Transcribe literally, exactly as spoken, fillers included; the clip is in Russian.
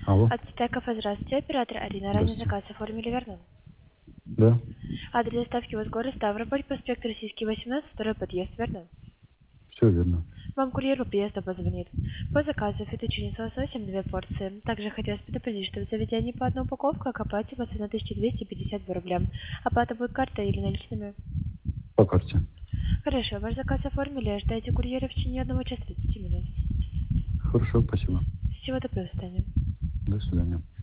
Алло. От Стекова, здравствуйте, оператор Арина. Ранний Здравствуйте. заказ оформили, верно? Да, Адрес доставки у вас город Ставрополь, проспект Российский, восемнадцать, второй подъезд, верно? все верно. Вам курьер по приезду позвонит. По заказу фетучини с лососем две порции. Также хотелось предупредить, что в заведении по одной упаковке, как оплате по цене тысяча двести пятьдесят два рубля. Оплата будет картой или наличными? По карте. Хорошо, ваш заказ оформили, ожидайте курьера в течение одного часа тридцати минут. Хорошо, спасибо. Всего доброго, до свидания. До свидания.